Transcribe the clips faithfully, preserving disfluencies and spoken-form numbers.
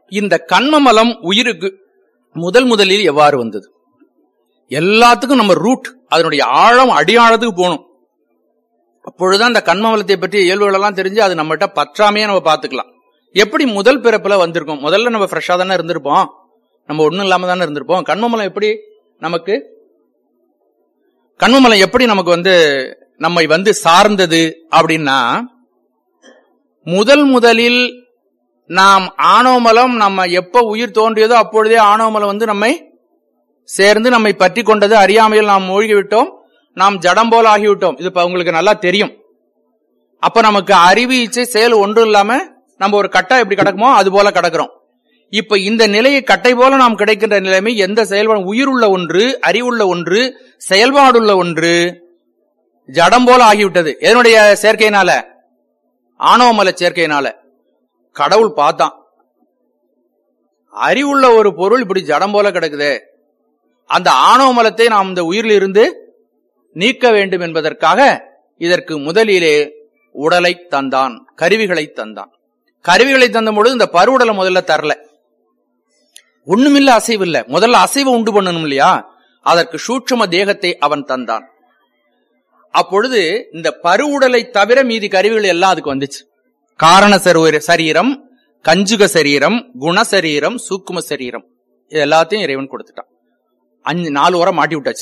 இந்த கண்மமலம் உயிருக்கு முதல் முதலில் எவ்வாறு வந்தது? எல்லாத்துக்கும் நம்ம ரூட், அதனுடைய ஆழம் அடியாழத்துக்கு போகணும். அப்பொழுதுதான் இந்த கண்மமலத்தை பற்றி இயல்புகள் எல்லாம் தெரிஞ்சு அது நம்மகிட்ட பற்றாமையே நம்ம பார்த்துக்கலாம். எப்படி முதல் பிறப்புல வந்திருக்கோம்? முதல்ல நம்ம ஃப்ரெஷ்ஷா தானே இருந்திருப்போம், நம்ம ஒண்ணும் இல்லாம தானே இருந்திருப்போம். கண்மமலம் எப்படி நமக்கு கண்மமலம் எப்படி நமக்கு வந்து நம்மை வந்து சார்ந்தது அப்படின்னா, முதல் முதலில் நாம் ஆணவமலம் நம்ம எப்ப உயிர் தோன்றியதோ அப்பொழுதே ஆணவமலம் வந்து நம்மை சேர்ந்து நம்மை பற்றி கொண்டது. அறியாமையில் நாம் மூழ்கி விட்டோம், நாம் ஜடம் போல ஆகிவிட்டோம். இது இப்ப உங்களுக்கு நல்லா தெரியும். அப்ப நமக்கு அறிவு இச்சை செயல் ஒன்றும் இல்லாம நம்ம ஒரு கட்டை எப்படி கிடக்குமோ அது போல கிடக்கிறோம். இப்ப இந்த நிலையை கட்டை போல நாம் கிடைக்கின்ற நிலைமை எந்த செயல்பாடு? உயிர் உள்ள ஒன்று, அறிவுள்ள ஒன்று, செயல்பாடுள்ள ஒன்று ஜடம் போல ஆகிவிட்டது. எதனுடைய சேர்க்கையினால? ஆணவமல சேர்க்கையினால. கடவுள் பார்த்தான், அறிவுள்ள ஒரு பொருள் இப்படி ஜடம் போல கிடக்குதே, அந்த ஆணவமலத்தை நாம் இந்த உயிரில் இருந்து நீக்க வேண்டும் என்பதற்காக இதற்கு முதலிலே உடலை தந்தான், கருவிகளை தந்தான். கருவிகளை தந்த பொழுது இந்த பருவுடலை முதல்ல தரல, ஒண்ணுமில்ல, அசைவு இல்ல. முதல்ல அசைவை உண்டு பண்ணணும் இல்லையா? அதற்கு சூட்சும தேகத்தை அவன் தந்தான். அப்பொழுது இந்த பருவுடலை தவிர மீதி கருவிகள் எல்லாம் அதுக்கு வந்துச்சு. காரண சரீரம், கஞ்சுக சரீரம், குணசரீரம், சூக்கும சரீரம், இது எல்லாத்தையும் இறைவன் கொடுத்துட்டான். அஞ்சு நாலு வாரம் மாட்டி விட்டாச்சு.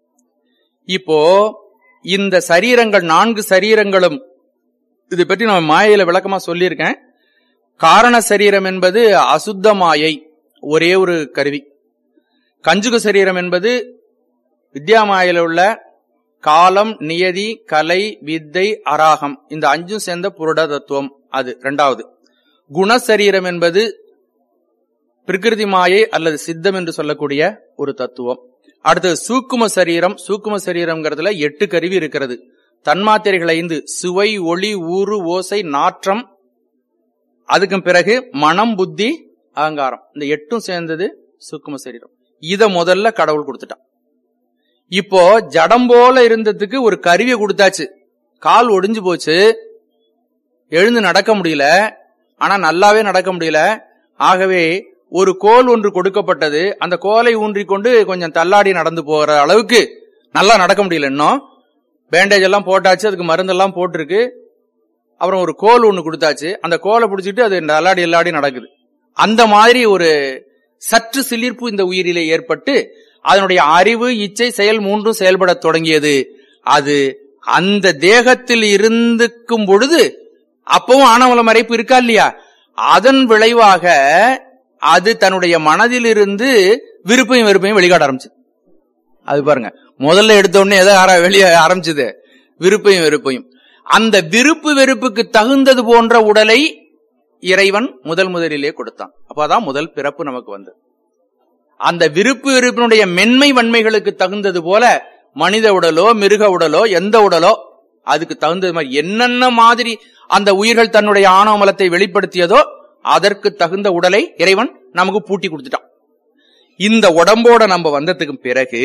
இப்போ இந்த சரீரங்கள், நான்கு சரீரங்களும், இதை பற்றி நான் மாயையில விளக்கமா சொல்லியிருக்கேன். காரண சரீரம் என்பது அசுத்த மாயை, ஒரே ஒரு கருவி. கஞ்சுக சரீரம் என்பது வித்யா மாயில உள்ள காலம், நியதி, கலை, வித்தை, அராகம், இந்த அஞ்சும் சேர்ந்த புருட தத்துவம், அது இரண்டாவது. குணசரீரம் என்பது பிரகிருதி மாயை அல்லது சித்தம் என்று சொல்லக்கூடிய ஒரு தத்துவம். அடுத்தது சூக்கும சரீரம். சூக்கும சரீரம்ங்கிறதுல எட்டு கருவி இருக்கிறது. தன்மாத்திரைகள் ஐந்து: சுவை, ஒளி, ஊறு, ஓசை, நாற்றம், அதுக்கு பிறகு மனம், புத்தி, அகங்காரம். இந்த எட்டும் சேர்ந்தது சூக்கும சரீரம். இத முதல்ல கடவுள் கொடுத்துட்டான். இப்போ ஜடம் போல இருந்ததுக்கு ஒரு கருவியை கொடுத்தாச்சு. கால் ஒடிஞ்சு போச்சு, எழுந்து நடக்க முடியல, ஆனா நல்லாவே நடக்க முடியல. ஆகவே ஒரு கோல் ஒன்று கொடுக்கப்பட்டது. அந்த கோலை ஊன்றிக்கொண்டு கொஞ்சம் தள்ளாடி நடந்து போற அளவுக்கு நல்லா நடக்க முடியல. இன்னும் பேண்டேஜ் எல்லாம் போட்டாச்சு, அதுக்கு மருந்தெல்லாம் போட்டிருக்கு. அப்புறம் ஒரு கோல் ஒண்ணு கொடுத்தாச்சு. அந்த கோலை பிடிச்சிட்டு அது தள்ளாடி எல்லாடி நடக்குது. அந்த மாதிரி ஒரு சற்று சிலிர்ப்பு இந்த உயிரிலே ஏற்பட்டு அதனுடைய அறிவு, இச்சை, செயல் மூன்றும் செயல்பட தொடங்கியது. அது அந்த தேகத்தில் இருந்துக்கும் பொழுது அப்பவும் ஆணவமல மறைப்பு இருக்கா இல்லையா? அதன் விளைவாக அது தன்னுடைய மனதில் இருந்து விருப்பையும் வெறுப்பையும் வெளிக்காட்ட ஆரம்பிச்சு. அது பாருங்க, முதல்ல எடுத்த உடனே எதை வெளியே ஆரம்பிச்சது? விருப்பையும் வெறுப்பையும். அந்த விருப்பு வெறுப்புக்கு தகுந்தது போன்ற உடலை இறைவன் முதல் முதலிலே கொடுத்தான். அப்பதான் முதல் பிறப்பு நமக்கு வந்தது. அந்த விருப்பு வெறுப்பினுடைய மென்மை வன்மைகளுக்கு தகுந்தது போல மனித உடலோ மிருக உடலோ எந்த உடலோ அதுக்கு தகுந்தது மாதிரி என்னென்ன மாதிரி அந்த உயிர்கள் தன்னுடைய ஆணவமலத்தை வெளிப்படுத்தியதோ அதற்கு தகுந்த உடலை இறைவன் நமக்கு பூட்டி கொடுத்துட்டான். இந்த உடம்போட நம்ம வந்ததுக்கு பிறகு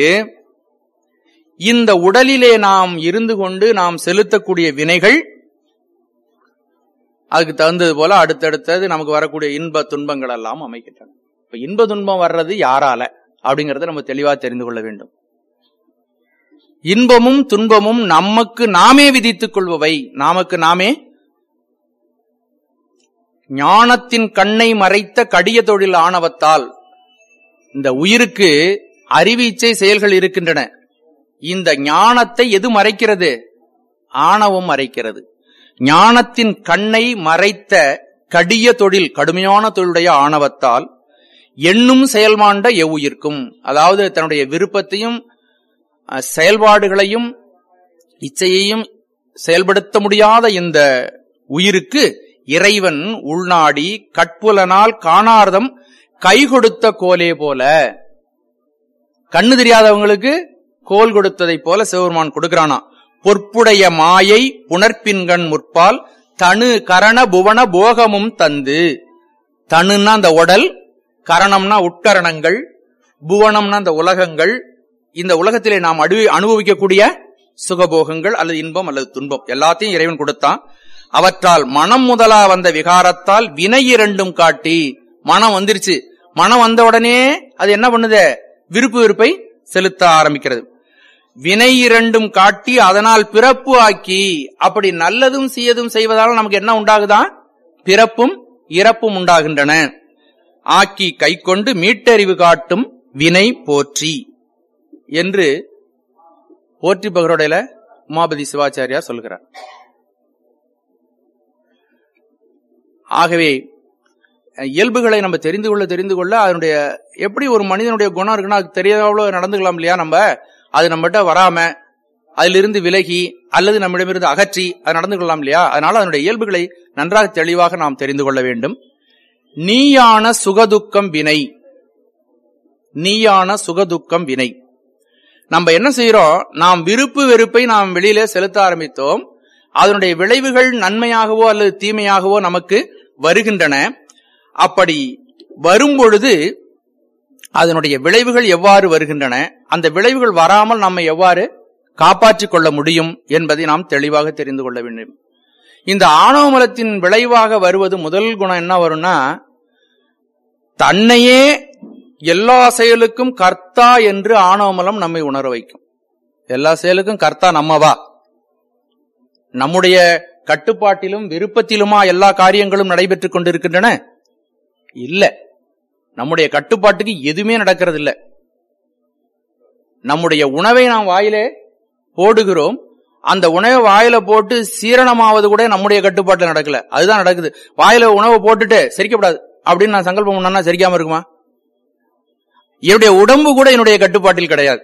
இந்த உடலிலே நாம் இருந்து கொண்டு நாம் செலுத்தக்கூடிய வினைகள் அதுக்கு தகுந்தது போல அடுத்தடுத்தது நமக்கு வரக்கூடிய இன்ப துன்பங்கள் எல்லாம் அமைக்கின்றன. இப்ப இன்ப துன்பம் வர்றது யாரால அப்படிங்கறத நம்ம தெளிவா தெரிந்து கொள்ள வேண்டும். இன்பமும் துன்பமும் நமக்கு நாமே விதித்துக் கொள்பவை. நமக்கு நாமே ஞானத்தின் கண்ணை மறைத்த கடிய தொழில் ஆணவத்தால் இந்த உயிருக்கு அறிவு, இச்சை, செயல்கள் இருக்கின்றன. இந்த ஞானத்தை எது மறைக்கிறது? ஆணவம் மறைக்கிறது. ஞானத்தின் கண்ணை மறைத்த கடிய தொழில், கடுமையான தொழிலுடைய ஆணவத்தால் எண்ணும் செயல்மாண்ட எவ்வுயிர்க்கும், அதாவது தன்னுடைய விருப்பத்தையும் செயல்பாடுகளையும் இச்சையையும் செயல்படுத்த முடியாத இந்த உயிருக்கு இறைவன் உள்நாடி கட்புலனால் காணார்தம் கை கொடுத்த கோலே போல, கண்ணு தெரியாதவங்களுக்கு கோல் கொடுத்ததை போல சிவபெருமான் கொடுக்கிறானா. பொற்புடைய மாயை புணர்ப்பின்கண் முற்பால் தனு கரண புவன போகமும் தந்து. தனுன்னா அந்த உடல், கரணம்னா உட்கரணங்கள், புவனம்னா அந்த உலகங்கள், இந்த உலகத்திலே நாம் அனுபவிக்கக்கூடிய சுகபோகங்கள் அல்லது இன்பம் அல்லது துன்பம் எல்லாத்தையும் இறைவன் கொடுத்தான். அவற்றால் மனம் முதலா வந்த விகாரத்தால் வினை இரண்டும் காட்டி, மனம் வந்துருச்சு. மனம் வந்த உடனே அது என்ன பண்ணுது? விருப்பு வெறுப்பை செலுத்த ஆரம்பிக்கிறது. வினை இரண்டும் காட்டி அதனால் பிறப்பு ஆக்கி, அப்படி நல்லதும் தீயதும் செய்வதால் நமக்கு என்ன உண்டாகுதான்? பிறப்பும் இறப்பும் உண்டாகின்றன. ஆக்கி கை கொண்டு மீட்டறிவு காட்டும் வினை போற்றி என்று போற்றி பகரோடையில உமாபதி சிவாச்சாரியா சொல்கிறார். ஆகவே இயல்புகளை நம்ம தெரிந்து கொள்ள தெரிந்து கொள்ள அதனுடைய எப்படி ஒரு மனிதனுடைய குணம் இருக்குன்னா அது தெரியாத நடந்துக்கலாம் இல்லையா? நம்ம அது நம்மகிட்ட வராம அதிலிருந்து விலகி அல்லது நம்மிடமிருந்து அகற்றி அது நடந்து கொள்ளலாம் இல்லையா? அதனால அதனுடைய இயல்புகளை நன்றாக தெளிவாக நாம் தெரிந்து கொள்ள வேண்டும். நீயான சுகதுக்கம் வினை, நீயான சுகதுக்கம் வினை. நம்ம என்ன செய்யறோம்? நாம் விருப்பு வெறுப்பை நாம் வெளியில செலுத்த ஆரம்பித்தோம். அதனுடைய விளைவுகள் நன்மையாகவோ அல்லது தீமையாகவோ நமக்கு வருகின்றன. அப்படி வரும்பொழுது அதனுடைய விளைவுகள் எவ்வாறு வருகின்றன, அந்த விளைவுகள் வராமல் நம்மை எவ்வாறு காப்பாற்றிக் கொள்ள முடியும் என்பதை நாம் தெளிவாக தெரிந்து கொள்ள வேண்டும். இந்த ஆணவ மலத்தின் விளைவாக வருவது முதல் குணம் என்ன வரும்னா, தன்னையே எல்லா செயலுக்கும் கர்த்தா என்று ஆணவ மலம் நம்மை உணர வைக்கும். எல்லா செயலுக்கும் கர்த்தா நம்மவா? நம்முடைய கட்டுப்பாட்டிலும் விருப்பத்திலுமா எல்லா காரியங்களும் நடைபெற்றுக் கொண்டிருக்கின்றன? இல்ல. நம்முடைய கட்டுப்பாட்டுக்கு எதுவுமே நடக்கிறது இல்ல. நம்முடைய உணவை நாம் வாயிலே போடுகிறோம். அந்த உணவை வாயில போட்டு சீரணமாவது கூட நம்முடைய கட்டுப்பாட்டில் நடக்கல. அதுதான் நடக்குது. வாயில உணவை போட்டுட்டு செரிக்கப்படாது அப்படின்னு நான் சங்கல்பம் பண்ணா செரிக்காம இருக்குமா? என்னுடைய உடம்பு கூட என்னுடைய கட்டுப்பாட்டில் கிடையாது.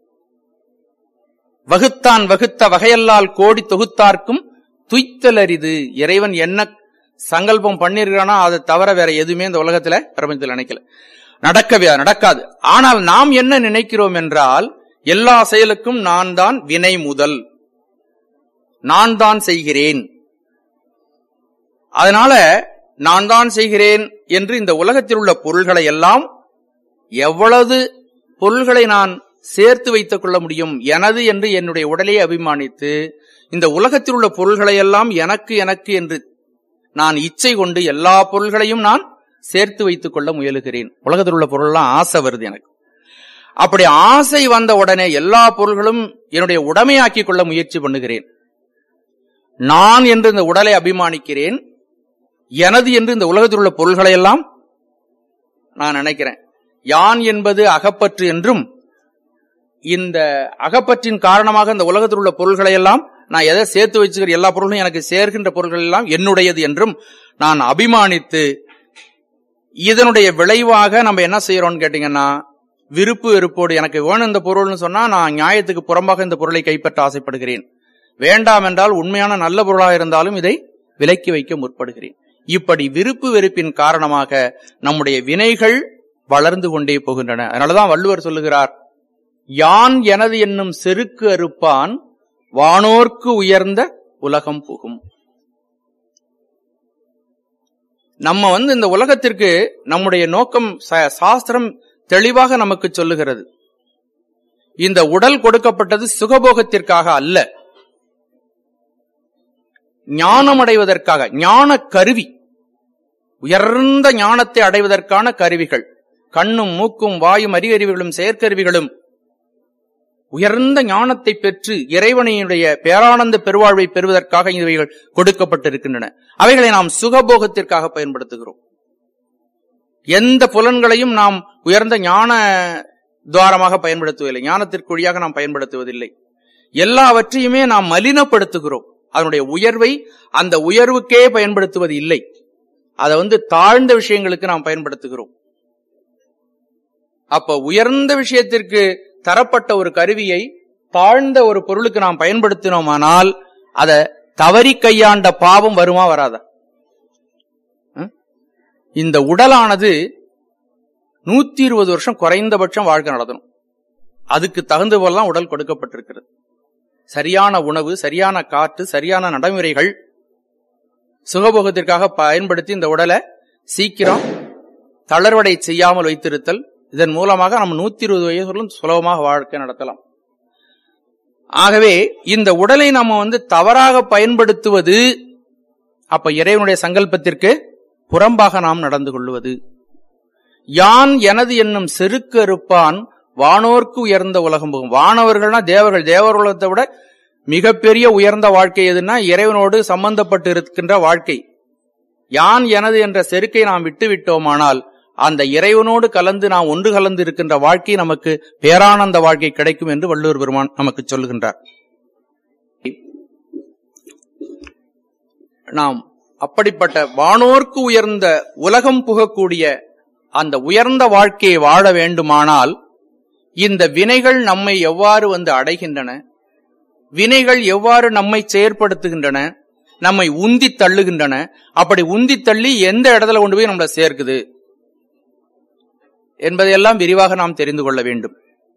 வகுத்தான் வகுத்த வகையல்லால் கோடி தொகுத்தார்க்கும் துய்த்தல் அரிது. இறைவன் என்ன சங்கல்பம் பண்ணிருக்கானா அதை தவிர வேற எதுவுமே இந்த உலகத்துல பிரபஞ்சத்தில் நினைக்கல, நடக்கவே நடக்காது. ஆனால் நாம் என்ன நினைக்கிறோம் என்றால், எல்லா செயலுக்கும் நான் தான் வினை முதல், நான் தான் செய்கிறேன், அதனால நான் தான் செய்கிறேன் என்று இந்த உலகத்தில் உள்ள பொருள்களை எல்லாம் எவ்வளவு பொருள்களை நான் சேர்த்து வைத்துக் கொள்ள முடியும் எனது என்று என்னுடைய உடலை அபிமானித்து இந்த உலகத்தில் உள்ள பொருள்களை எல்லாம் எனக்கு எனக்கு என்று நான் இச்சை கொண்டு எல்லா பொருள்களையும் நான் சேர்த்து வைத்துக் கொள்ள முயலுகிறேன். உலகத்தில் உள்ள பொருள்லாம் ஆசை வருது எனக்கு. அப்படி ஆசை வந்த உடனே எல்லா பொருள்களும் என்னுடைய உடைமையாக்கிக் கொள்ள முயற்சி பண்ணுகிறேன். நான் என்று இந்த உடலை அபிமானிக்கிறேன், எனது என்று இந்த உலகத்தில் உள்ள பொருள்களை எல்லாம் நான் நினைக்கிறேன். யான் என்பது அகப்பற்று என்றும், இந்த அகப்பற்றின் காரணமாக இந்த உலகத்தில் உள்ள பொருள்களை எல்லாம் நான் எதை சேர்த்து வச்சுக்கிற எல்லா பொருளும் எனக்கு சேர்க்கின்ற பொருள்கள் எல்லாம் என்னுடையது என்றும் நான் அபிமானித்து, இதனுடைய விளைவாக நம்ம என்ன செய்யறோம்னு கேட்டீங்கன்னா, விருப்பு வெறுப்போடு எனக்கு வேணும் இந்த பொருள்னு சொன்னா நான் நியாயத்துக்கு புறம்பாக இந்த பொருளை கைப்பற்ற ஆசைப்படுகிறேன். வேண்டாம் என்றால் உண்மையான நல்ல பொருளாக இருந்தாலும் இதை விலக்கி வைக்க முற்படுகிறேன். இப்படி விருப்பு வெறுப்பின் காரணமாக நம்முடைய வினைகள் வளர்ந்து கொண்டே போகின்றன. அதனாலதான் வள்ளுவர் சொல்லுகிறார், யான் எனது என்னும் செருக்கு அறுப்பான் வானோர்க்கு உயர்ந்த உலகம் புகும். நம்ம வந்து இந்த உலகத்திற்கு நம்முடைய நோக்கம் சாஸ்திரம் தெளிவாக நமக்கு சொல்லுகிறது. இந்த உடல் கொடுக்கப்பட்டது சுகபோகத்திற்காக அல்ல, ஞானம் அடைவதற்காக. ஞான கருவி, உயர்ந்த ஞானத்தை அடைவதற்கான கருவிகள். கண்ணும் மூக்கும் வாயும் அறிகருவிகளும் செயற்கருவிகளும் உயர்ந்த ஞானத்தை பெற்று இறைவனையுடைய பேரானந்த பெருவாழ்வை பெறுவதற்காக இவைகள் கொடுக்கப்பட்டிருக்கின்றன. அவைகளை நாம் சுகபோகத்திற்காக பயன்படுத்துகிறோம். எந்த புலன்களையும் நாம் உயர்ந்த ஞான துவாரமாக பயன்படுத்துவதில்லை, ஞானத்திற்குழியாக நாம் பயன்படுத்துவதில்லை. எல்லாவற்றையுமே நாம் மலினப்படுத்துகிறோம். அதனுடைய உயர்வை அந்த உயர்வுக்கே பயன்படுத்துவது இல்லை, அதை வந்து தாழ்ந்த விஷயங்களுக்கு நாம் பயன்படுத்துகிறோம். அப்ப உயர்ந்த விஷயத்திற்கு தரப்பட்ட ஒரு கருவியை தாழ்ந்த ஒரு பொருளுக்கு நாம் பயன்படுத்தினோமானால் அதை தவறி கையாண்ட பாவம் வருமா வராதா? இந்த உடலானது நூத்தி இருபது வருஷம் குறைந்தபட்சம் வாழ்க்கை நடத்தணும். அதுக்கு தகுந்த போலாம் உடல் கொடுக்கப்பட்டிருக்கிறது. சரியான உணவு, சரியான காற்று, சரியான நடைமுறைகள் சுகபோகத்திற்காக பயன்படுத்தி இந்த உடலை சீக்கிரம் தளர்வடை செய்யாமல் வைத்திருத்தல். இதன் மூலமாக நம்ம நூத்தி இருபது வயசுகளும் சுலபமாக வாழ்க்கை நடத்தலாம். ஆகவே இந்த உடலை நம்ம வந்து தவறாக பயன்படுத்துவது, அப்ப இறைவனுடைய சங்கல்பத்திற்கு புறம்பாக நாம் நடந்து கொள்வது. யான் எனது என்னும் செருக்கு அறுப்பான் வானோர்க்கு உயர்ந்த உலகம் போகும். வானவர்கள்னா தேவர்கள். தேவர் உலகத்தை விட மிகப்பெரிய உயர்ந்த வாழ்க்கை எதுன்னா இறைவனோடு சம்பந்தப்பட்டு இருக்கின்ற வாழ்க்கை. யான் எனது என்ற செருக்கை நாம் விட்டு விட்டோமானால் அந்த இறைவனோடு கலந்து நாம் ஒன்று கலந்து இருக்கின்ற வாழ்க்கை நமக்கு பேரானந்த வாழ்க்கை கிடைக்கும் என்று வள்ளுவர் பெருமான் நமக்கு சொல்லுகின்றார். நாம் அப்படிப்பட்ட வானோர்க்கு உயர்ந்த உலகம் புகக்கூடிய அந்த உயர்ந்த வாழ்க்கையை வாழ வேண்டுமானால் இந்த வினைகள் நம்மை எவ்வாறு வந்து அடைகின்றன, வினைகள் எவ்வாறு நம்மை செயற்படுத்துகின்றன, நம்மை உந்தி தள்ளுகின்றன, அப்படி உந்தி தள்ளி எந்த இடத்துல கொண்டு போய் நம்மளை சேர்க்குது என்பதையெல்லாம் விரிவாக நாம் தெரிந்து கொள்ள வேண்டும்.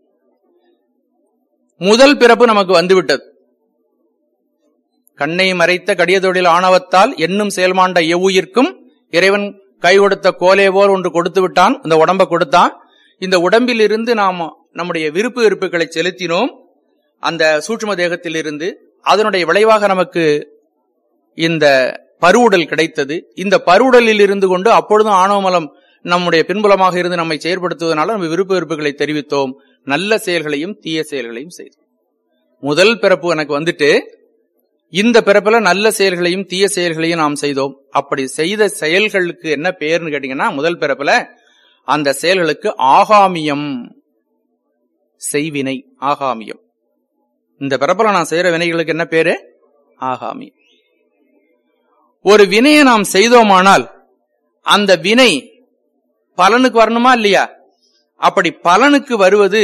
முதல் பிறப்பு நமக்கு வந்துவிட்டது. கண்ணை மறைத்த கடிய தொழில் ஆணவத்தால் என்னும் செயல்மாண்ட எவ்வுயிர்க்கும் இறைவன் கை கொடுத்த கோலே போல் ஒன்று கொடுத்து விட்டான். இந்த உடம்பை கொடுத்தான். இந்த உடம்பில் இருந்து நாம் நம்முடைய விருப்பு வெறுப்புகளை செலுத்தினோம் அந்த சூட்சும தேகத்தில் இருந்து. அதனுடைய விளைவாக நமக்கு இந்த பருவுடல் கிடைத்தது. இந்த பருவுடலில் இருந்து கொண்டு அப்பொழுதும் ஆணவமலம் நம்முடைய பின்புலமாக இருந்து நம்மை செயற்படுத்துவதனால நம்ம விருப்பு வெறுப்புகளை தெரிவித்தோம். நல்ல செயல்களையும் தீய செயல்களையும் செய்தோம். முதல் பிறப்பு எனக்கு வந்துட்டு இந்த பிறப்புல நல்ல செயல்களையும் தீய செயல்களையும் நாம் செய்தோம். அப்படி செய்த செயல்களுக்கு என்ன பேர்னு கேட்டீங்கன்னா, முதல் பிறப்புல அந்த செயல்களுக்கு ஆகாமியம் செய்வினை. ஆகாமியம். இந்த பிறப்புல நான் செய்யற வினைகளுக்கு என்ன பேரு? ஆகாமியம். ஒரு வினையை நாம் செய்தோமானால் அந்த வினை பலனுக்கு வரணுமா இல்லையா? அப்படி பலனுக்கு வருவது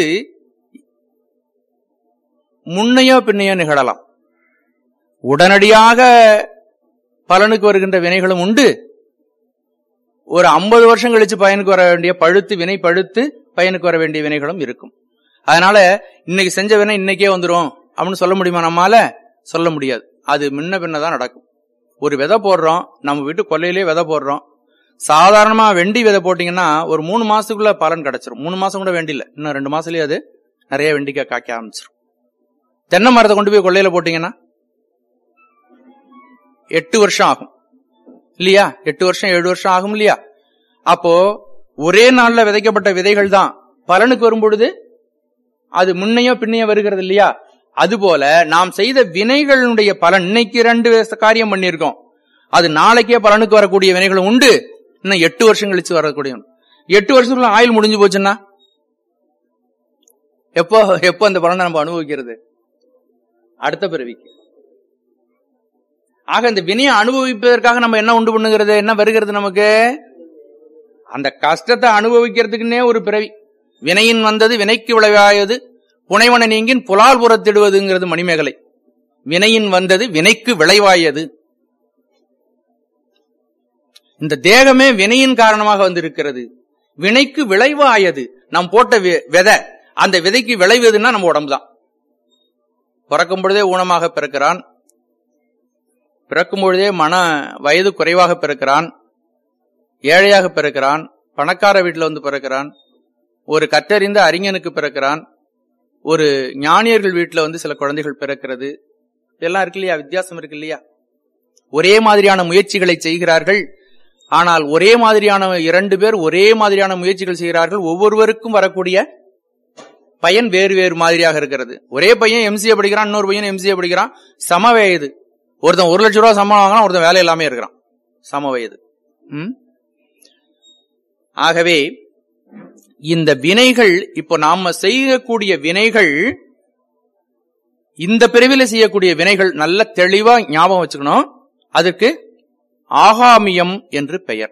முன்னையோ பின்னையோ நிகழலாம். உடனடியாக பலனுக்கு வருகின்ற வினைகளும் உண்டு. ஒரு ஐம்பது வருஷம் கழிச்சு பயனுக்கு வர வேண்டிய பழுத்து வினை பழுத்து பயனுக்கு வர வேண்டிய வினைகளும் இருக்கும். அதனால இன்னைக்கு செஞ்ச வினை இன்னைக்கே வந்துடும் அப்படின்னு சொல்ல முடியுமா? நம்மால சொல்ல முடியாது. அது முன்ன பின்னதான் நடக்கும். ஒரு விதை போடுறோம், நம்ம வீட்டு கொல்லையிலே விதை போடுறோம். சாதாரணமா வெண்டி விதை போட்டீங்கன்னா ஒரு மூணு மாசத்துக்குள்ள பலன் கிடைச்சிரும். மூணு மாசம் கூட வேண்டியில்ல, இன்னும் ரெண்டு மாசத்துலயே அது நிறைய வெண்டிக்காய் காய்க்க ஆரம்பிச்சிடும். தென்னை மரத்தை கொண்டு போய் கொல்லையில போட்டீங்கன்னா எட்டு வருஷம் ஆகும் இல்லையா? எட்டு வருஷம் ஏழு வருஷம் ஆகும் இல்லையா? அப்போ ஒரே நாள்ல விதைக்கப்பட்ட விதைகள் தான் பலனுக்கு வரும்பொழுது அது முன்னையோ பின்னையோ வருகிறது இல்லையா? அதுபோல நாம் செய்த வினைகளுடைய பலன், இன்னைக்கு ரெண்டு காரியம் பண்ணியிருக்கோம், அது நாளைக்கே பலனுக்கு வரக்கூடிய வினைகளும் உண்டு. இன்னும் எட்டு வருஷம் கழிச்சு வரக்கூடிய, எட்டு வருஷத்துக்குள்ள ஆயுள் முடிஞ்சு போச்சுன்னா எப்போ எப்போ அந்த பலனை நம்ம அனுபவிக்கிறது? அடுத்த பிறவிக்கு. ஆக இந்த வினையை அனுபவிப்பதற்காக நம்ம என்ன உண்டு பண்ணுகிறது? என்ன வருகிறது நமக்கு? அந்த கஷ்டத்தை அனுபவிக்கிறதுக்குன்னே ஒரு பிறவி. வினையின் வந்தது வினைக்கு விளைவாயது, புனைவன நீங்கின் புலால் புறத்திடுவதுங்கிறது மணிமேகலை. வினையின் வந்தது வினைக்கு விளைவாயது. இந்த தேகமே வினையின் காரணமாக வந்திருக்கிறது. வினைக்கு விளைவாயது. நாம் போட்ட விதை, அந்த விதைக்கு விளைவதுன்னா நம்ம உடம்புதான். பிறக்கும் பொழுதே ஊனமாக பிறக்கிறான், பிறக்கும் பொழுதே மன வயது குறைவாக பிறக்கிறான், ஏழையாக பிறக்கிறான், பணக்கார வீட்டில் வந்து பிறக்கிறான், ஒரு கற்றறிந்த அறிஞனுக்கு பிறக்கிறான், ஒரு ஞானியர்கள் வீட்டில் வந்து சில குழந்தைகள் பிறக்கிறது. இதெல்லாம் இருக்கு இல்லையா? வித்தியாசம் இருக்கு இல்லையா? ஒரே மாதிரியான முயற்சிகளை செய்கிறார்கள். ஆனால் ஒரே மாதிரியான இரண்டு பேர் ஒரே மாதிரியான முயற்சிகள் செய்கிறார்கள். ஒவ்வொருவருக்கும் வரக்கூடிய பயன் வேறு வேறு மாதிரியாக இருக்கிறது. ஒரே பையன் எம்சிஏ படிக்கிறான், இன்னொரு பையன் எம்சிஏ படிக்கிறான், சம வயது. ஒருத்தன் ஒரு லட்சம் ரூபாய் சம்பளம் வாங்கினா, ஒருத்தன் வேலை இல்லாம இருக்கிறான், சம வயது. ஆகவே இந்த வினைகள், இப்போ நாம செய்யக்கூடிய வினைகள், இந்த பிரிவில் செய்யக்கூடிய வினைகள் நல்ல தெளிவா ஞாபகம் வச்சுக்கணும். அதற்கு ஆகாமியம் என்று பெயர்.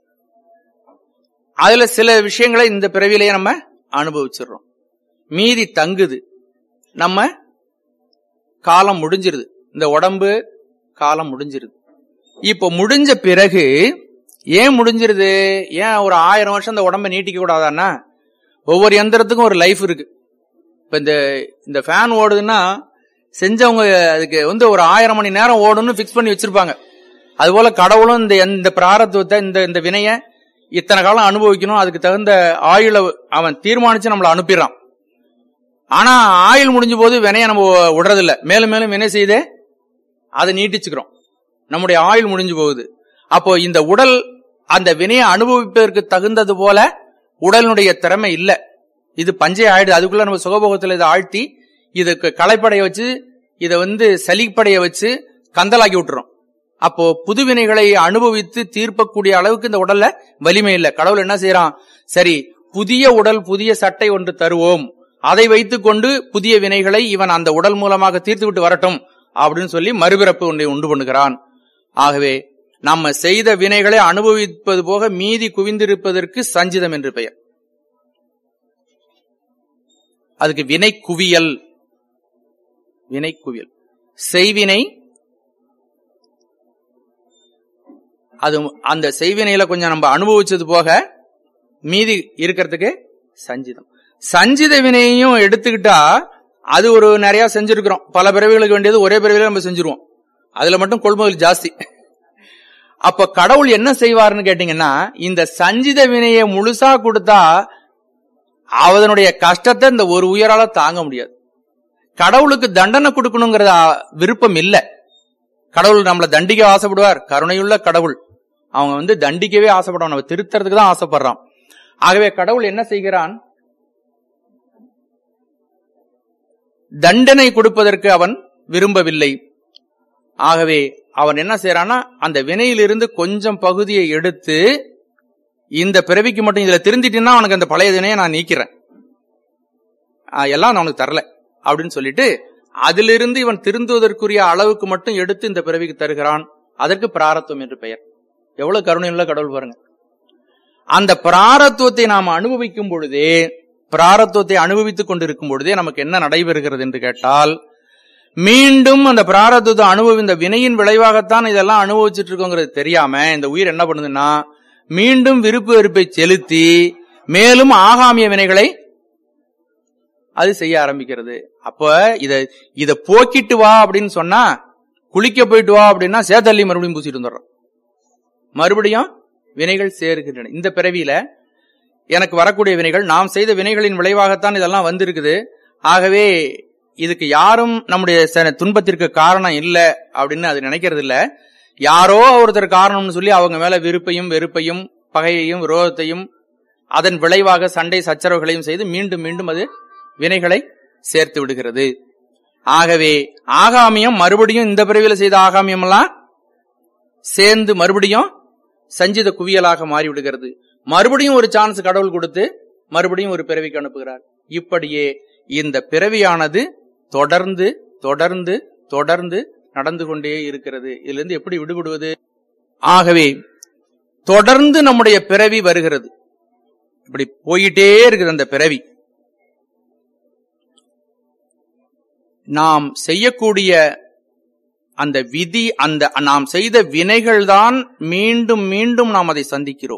அதுல சில விஷயங்களை இந்த பிறவிலேயே நம்ம அனுபவிச்சிடறோம், மீதி தங்குது. நம்ம காலம் முடிஞ்சிருது, இந்த உடம்பு காலம் முடிஞ்சிருது. இப்போ முடிஞ்ச பிறகு ஏன் முடிஞ்சிருது? ஏன் ஒரு ஆயிரம் வருஷம் இந்த உடம்பை நீட்டிக்க கூடாதான்னா, ஒவ்வொரு எந்திரத்துக்கும் ஒரு லைஃப் இருக்கு. இப்ப இந்த இந்த ஃபேன் ஓடுதுன்னா செஞ்சவங்க அதுக்கு வந்து ஒரு ஆயிரம் மணி நேரம் ஓடுன்னு பிக்ஸ் பண்ணி வச்சிருப்பாங்க. அதுபோல கடவுளும் இந்த இந்த பிராரத்துவத்தை, இந்த இந்த வினைய இத்தனை காலம் அனுபவிக்கணும், அதுக்கு தகுந்த ஆயுள அவன் தீர்மானிச்சு நம்மளை அனுப்பிடுறான். ஆனா ஆயுள் முடிஞ்ச போது வினைய நம்ம விடுறதில்ல, மேலும் மேலும் வினை செய்தே அதை நீட்டிச்சுக்கிறோம். நம்முடைய ஆயுள் முடிஞ்சு போகுது. அப்போ இந்த உடல் அந்த வினையை அனுபவிப்பதற்கு தகுந்தது போல உடலினுடைய திறமை இல்ல, இது பஞ்சை ஆயிடுது. அதுக்குள்ள நம்ம சுகபோகத்துல இதை ஆழ்த்தி இதுக்கு களைப்படைய வச்சு இதை வந்து சலிப்படைய வச்சு கந்தலாக்கி விட்டுறோம். அப்போ புதுவினைகளை அனுபவித்து தீர்ப்பக்கூடிய அளவுக்கு இந்த உடல்ல வலிமை இல்லை. கடவுள் என்ன செய்யறான், சரி புதிய உடல் புதிய சட்டை ஒன்று தருவோம், அதை வைத்துக் கொண்டு புதிய வினைகளை இவன் அந்த உடல் மூலமாக தீர்த்து விட்டு வரட்டும் அப்படின்னு சொல்லி மறுபிறப்பு ஒன்றை உண்டு பண்ணுகிறான். ஆகவே நம்ம செய்த வினைகளை அனுபவிப்பது போக மீதி குவிந்திருப்பதற்கு சஞ்சிதம் என்று பெயர். அதுக்கு வினை குவியல், வினை குவியல். செய்வினை அது அந்த செய்வினையில கொஞ்சம் நம்ம அனுபவிச்சது போக மீதி இருக்கிறதுக்கு சஞ்சிதம். சஞ்சித வினையையும் எடுத்துக்கிட்டா அது ஒரு நிறைய செஞ்சிருக்கிறோம். பல பிறவிகளுக்கு வேண்டியது ஒரே பிறவில நம்ம செஞ்சிருவோம். அதுல மட்டும் கொள்முதல் ஜாஸ்தி. அப்ப கடவுள் என்ன செய்வார்னு கேட்டீங்கன்னா, இந்த சஞ்சித வினையை முழுசா கொடுத்தா அவனுடைய கஷ்டத்தை இந்த ஒரு உயிரால தாங்க முடியாது. கடவுளுக்கு தண்டனை கொடுக்கணுங்கிறத விருப்பம் இல்ல. கடவுள் நம்மளை தண்டிக்க ஆசைப்படுவார், கருணையுள்ள கடவுள். அவங்க வந்து தண்டிக்கவே ஆசைப்படுவான், நம்ம திருத்தறதுக்கு தான் ஆசைப்படுறான். ஆகவே கடவுள் என்ன செய்கிறான், தண்டனை கொடுப்பதற்கு அவன் விரும்பவில்லை. ஆகவே அவன் என்ன செய்யறான்னா, அந்த வினையிலிருந்து கொஞ்சம் பகுதியை எடுத்து இந்த பிறவிக்கு மட்டும் இதுல திருந்திட்டீங்கன்னா அவனுக்கு அந்த பழைய வினையை நான் நீக்கிறேன், எல்லாம் நான் அவனுக்கு தரல அப்படின்னு சொல்லிட்டு அதிலிருந்து இவன் திருந்துவதற்குரிய அளவுக்கு மட்டும் எடுத்து இந்த பிறவிக்கு தருகிறான். அதற்கு பிராரத்துவம் என்று பெயர். எவ்வளவு கருணையுள்ள கடவுள் பாருங்க. அந்த பிராரத்துவத்தை நாம் அனுபவிக்கும் பொழுதே, பிராரத்துவத்தை அனுபவித்துக் கொண்டிருக்கும் பொழுதே நமக்கு என்ன நடைபெறுகிறது என்று கேட்டால், மீண்டும் அந்த பிராரத்துவத்தை அனுபவி இந்த வினையின் விளைவாகத்தான் இதெல்லாம் அனுபவிச்சுட்டு இருக்கோங்கிறது தெரியாம இந்த உயிர் என்ன பண்ணுதுன்னா, மீண்டும் விருப்பு வெறுப்பை செலுத்தி மேலும் ஆகாமிய வினைகளை அது செய்ய ஆரம்பிக்கிறது. அப்ப இத இத போக்கிட்டு வா அப்படின்னு சொன்னா, குளிக்க போயிட்டு வா அப்படின்னா சேதள்ளி மறுபடியும் பூசிட்டு வந்துடுறோம், மறுபடியும் வினைகள் சேருகின்றன. இந்த பிறவியில எனக்கு வரக்கூடிய வினைகள் நாம் செய்த வினைகளின் விளைவாகத்தான் இதெல்லாம் வந்திருக்குது. ஆகவே இதுக்கு யாரும் நம்முடைய துன்பத்திற்கு காரணம் இல்ல அப்படின்னு அது நினைக்கிறது இல்ல. யாரோ ஒருத்தர் காரணம்னு சொல்லி அவங்க மேல விருப்பையும் வெறுப்பையும் பகையையும் விரோதத்தையும் அதன் விளைவாக சண்டை சச்சரவுகளையும் செய்து மீண்டும் மீண்டும் அது வினைகளை சேர்த்து விடுகிறது. ஆகவே ஆகாமியம் மறுபடியும் இந்த பிறவியில செய்த ஆகாமியம் எல்லாம் சேர்ந்து மறுபடியும் சஞ்சித குவியலாக மாறிவிடுகிறது. மறுபடியும் ஒரு சான்ஸ் கடவுள் கொடுத்து மறுபடியும் ஒரு பிறவிக்கு அனுப்புகிறார். இப்படியே இந்த பிறவியானது தொடர்ந்து தொடர்ந்து தொடர்ந்து நடந்து கொண்டே இருக்கிறது. இதுல இருந்து எப்படி விடுபடுவது? ஆகவே தொடர்ந்து நம்முடைய பிறவி வருகிறது, இப்படி போயிட்டே இருக்குது. அந்த பிறவி நாம் செய்யக்கூடிய அந்த விதி, அந்த நாம் செய்த வினைகள் தான் மீண்டும் மீண்டும் நாம் அதை சந்திக்கிறோம்.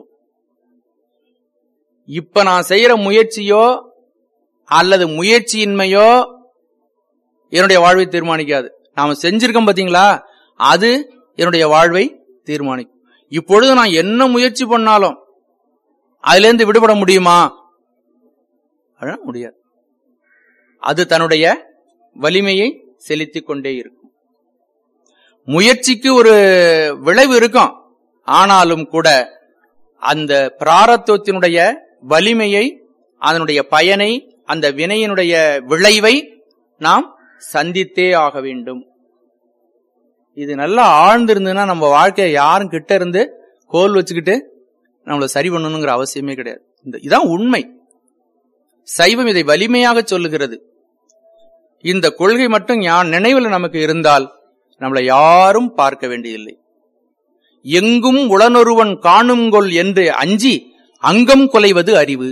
இப்ப நான் செய்யற முயற்சியோ அல்லது முயற்சியின்மையோ என்னுடைய வாழ்வை தீர்மானிக்காது. நாம செஞ்சிருக்கோம் பாத்தீங்களா, அது என்னுடைய வாழ்வை தீர்மானிக்கும். இப்பொழுது நான் என்ன முயற்சி பண்ணாலும் அதுல இருந்து விடுபட முடியுமா? முடியாது. அது தன்னுடைய வலிமையை செலுத்திக் கொண்டே இருக்கும். முயற்சிக்கு ஒரு விளைவு இருக்கும், ஆனாலும் கூட அந்த பிராரத்துவத்தினுடைய வலிமையை, அதனுடைய பயனை, அந்த வினையினுடைய விளைவை நாம் சந்தித்தே ஆக வேண்டும். இது நல்லா ஆழ்ந்திருந்ததுன்னா நம்ம வாழ்க்கையை யாரும் கிட்ட இருந்து கோல் வச்சுக்கிட்டு நம்மள சரி பண்ணணுங்கிற அவசியமே கிடையாது. இதான் உண்மை. சைவம் இதை வலிமையாக சொல்லுகிறது. இந்த கொள்கை மட்டும் நினைவில் நமக்கு இருந்தால் நம்மளை யாரும் பார்க்க வேண்டியதில்லை. எங்கும் உளனொருவன் காணுங்கொள் என்று அஞ்சி அங்கம் கொலைவது அறிவு.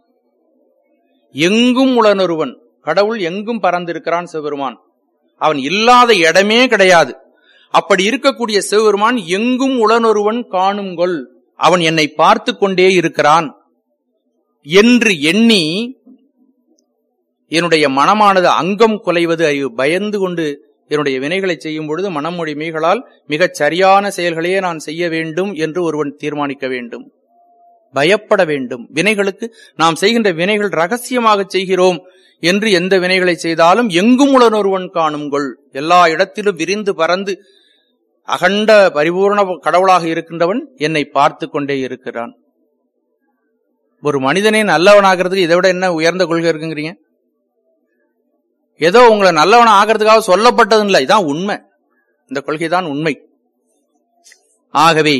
எங்கும் உளனொருவன், கடவுள் எங்கும் பறந்திருக்கிறான் சிவபெருமான், அவன் இல்லாத இடமே கிடையாது. அப்படி இருக்கக்கூடிய சிவபெருமான் எங்கும் உளனொருவன் காணுங்கொள், அவன் என்னை பார்த்து கொண்டே இருக்கிறான் என்று எண்ணி என்னுடைய மனமானது அங்கம் கொலைவது அறிவு. பயந்து கொண்டு என்னுடைய வினைகளை செய்யும் பொழுது மனமொழி மெய்களால் மிகச் சரியான செயல்களையே நான் செய்ய வேண்டும் என்று ஒருவன் தீர்மானிக்க வேண்டும், பயப்பட வேண்டும். வினைகளுக்கு நாம் செய்கின்ற வினைகள் ரகசியமாக செய்கிறோம் என்று எந்த வினைகளை செய்தாலும் எங்கும் உளனொருவன் காணுங்கொள், எல்லா இடத்திலும் விரிந்து பறந்து அகண்ட பரிபூர்ண கடவுளாக இருக்கின்றவன் என்னை பார்த்து கொண்டே இருக்கிறான். ஒரு மனிதனை நல்லவன் ஆகிறதுக்கு இதை விட என்ன உயர்ந்த கொள்கை இருக்குங்கிறீங்க? ஏதோ உங்களை நல்லவன் ஆகிறதுக்காக சொல்லப்பட்டது இல்லை, இதான் உண்மை. இந்த கொள்கை தான் உண்மை. ஆகவே